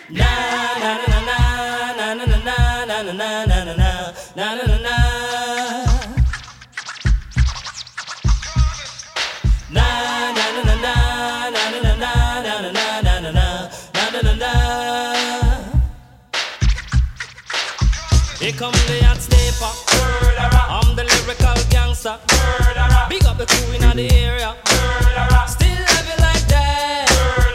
Na na na na na na na na na na na na na na na. Na na na na na na na na na na na na na na na. Here come the hot stepper. I'm the lyrical gangster. Big up the crew in the area. Still love it like that.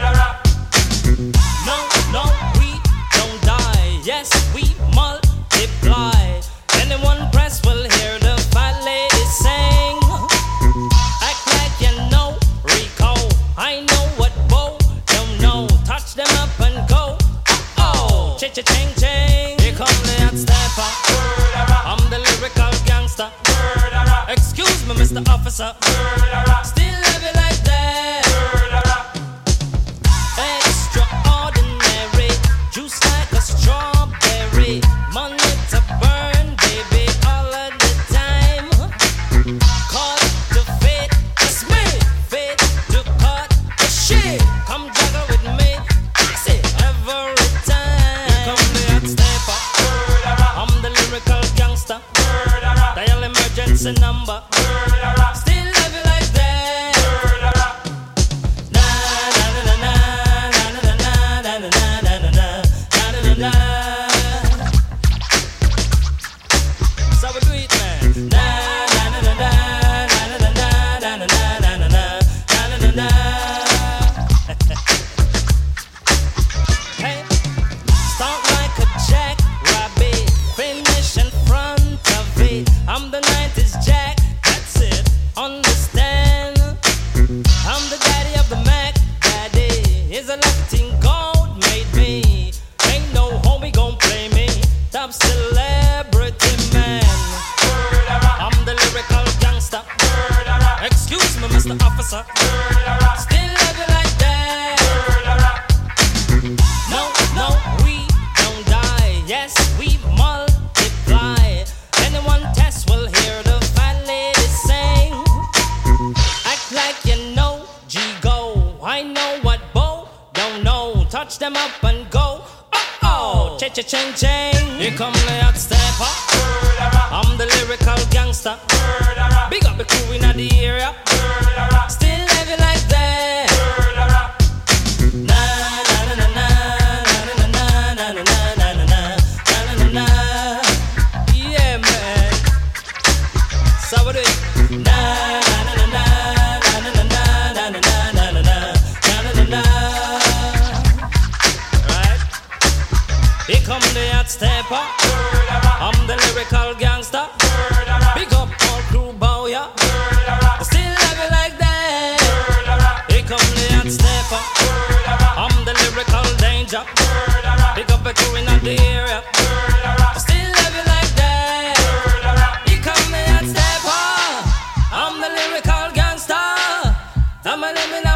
No, no, we don't die. Yes, we multiply. Anyone press will hear the fat lady sing. Act like you know Rico. I know what Bo don't know. Touch them up and go. Oh, cha-cha-ching ching. Here come the hot stepper. I'm the lyrical gangster. Excuse me, Mr. Officer. Still love it like that. Extraordinary, juice like a strawberry. Money to burn, baby, all of the time. Cut to fit, it's me. Fit to cut the shit. Come juggle with me, fix it every time. Here come the hot stepper. I'm the lyrical gangster. Dial emergency number. Still love it like that. Na na na na na na na na na na na na na. So we do it, man. Na na na na na na na na na na na na na. Hey, start like a jackrabbit, finish in front of it. I'm the 90s Jack, that's it, understand? I'm the daddy of the Mac, daddy. Is a Latin gold made me. Ain't no homie gon' play me. Top celebrity man. I'm the lyrical gangster. Excuse me, Mr. Officer. Still love it like that. No, no, we don't die. Yes, we multiply. Anyone test will hear the fat lady sing. Act like you know G-Go. I know what Bo don't know. Touch them up and go. Oh, cha-cha-ching-ching. Here come the hot stepper. I'm the lyrical gangster. Big up the crew in the area. Still love it like that. Na na na na na na na na na na na na na. Yeah, man. So we do it. Na na na na na na na na na na na na na. Right? Here come the hot stepper. I'm the lyrical gangster. Big up all crew bow ya. Still love it like that. Here come the hot stepper. I'm the lyrical danger. Big up the crew in the area. Still love it like that. Here come the hot stepper. I'm the lyrical gangster. I'm a